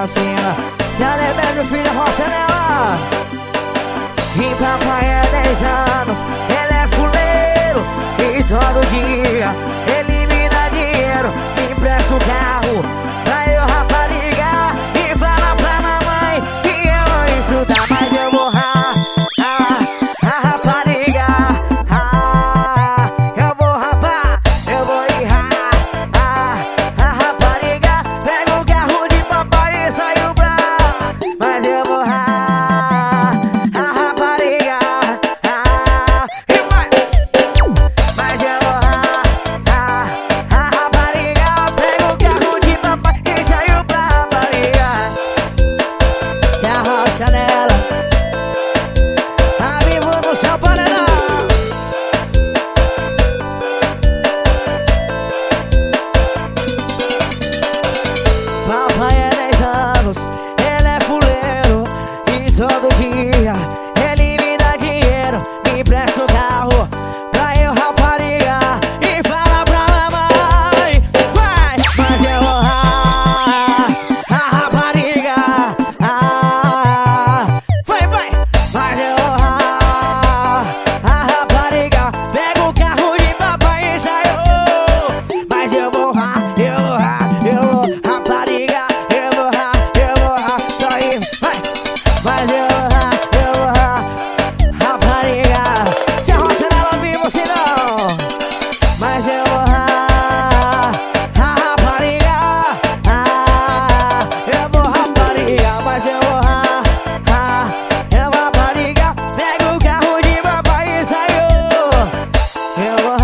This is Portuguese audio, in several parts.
pra cima. Se ela bebe o filho rocha nela. E papai é 10 anos, ele é fuleiro. E todo dia ele me dá dinheiro, me empresta um carro pra eu raparigar. E fala pra mamãe que eu vou insultar, mas eu vou raparigar. Eu vou rapar, eu vou ir raparigar. Pega o carro de papai e saiu pra. Mas eu vou raparigar. E vai. Mas eu vou raparigar. Pega o carro de papai e saiu pra raparigar. Se arrocha nela, a vivo no seu paredão. Papai é 10 anos, ele é fuleiro. E todo dia ele me dá dinheiro, me empresta o carro pra eu raparigar. E fala pra mamãe, vai. Mas eu vou raparigar. Vai. Mas eu vou raparigar. Pega o carro de papai e saiu. Mas eu vou raparigar. Eu vou sair. Vai. Mas eu vou raparigar. Se arrocha nela, vi você não. Mas eu vou raparigar. Eu vou raparigar. Mas eu vou raparigar. Pega o carro de papai e saiu. Eu vou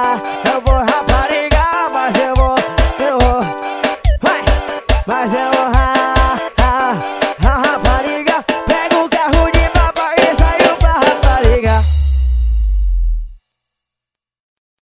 raparigar. Mas eu vou vai. Mas eu vou